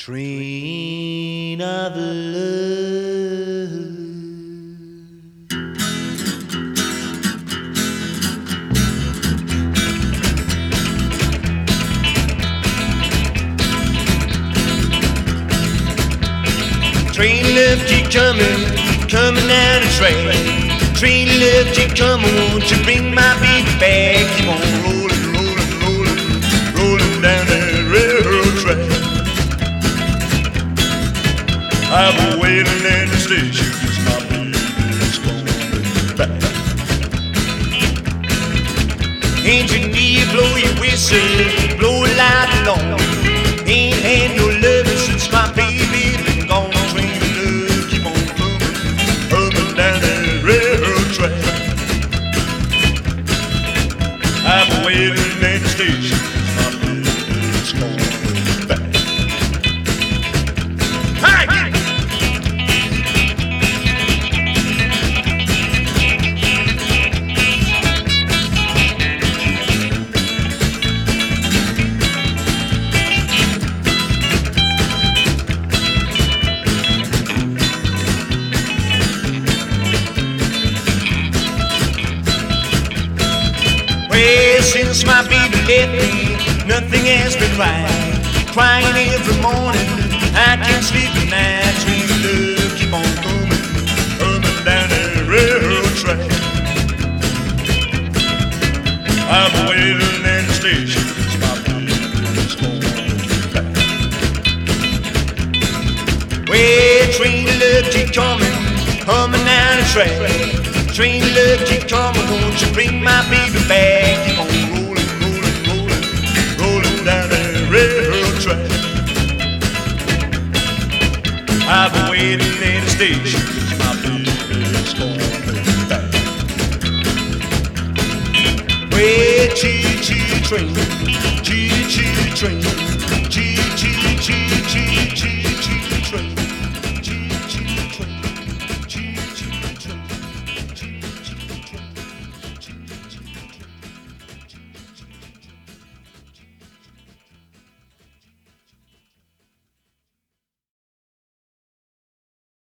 Train of love. Train love, keep coming, coming down the track. Train love, keep coming, won't you bring my baby back? Keep on rolling, rolling, rolling, rolling down that railroad track. I've been waiting at the station 'cause my baby's coming back. Engineer, blow your whistle, blow it loud and long. Ain't had no loving since my baby been gone. Train of love, keep on coming, coming down that railroad track. I've been waiting at the station 'cause my baby's coming back. Hey! Well, since my baby left me, nothing has been right. Crying every morning, I can't sleep at night. Train of love, keep on coming, coming down that railroad track. I've been waiting at the station 'cause my baby's coming back. Well, train of love, keep coming, coming down the track. Train of love, keep coming, won't you bring my baby back? Keep on rolling, rolling, rolling, rolling down that railroad track. I've been waiting at the station 'cause my baby's coming back. Well, choo-choo train, choo-choo train, choo-choo, choo-choo, choo-choo.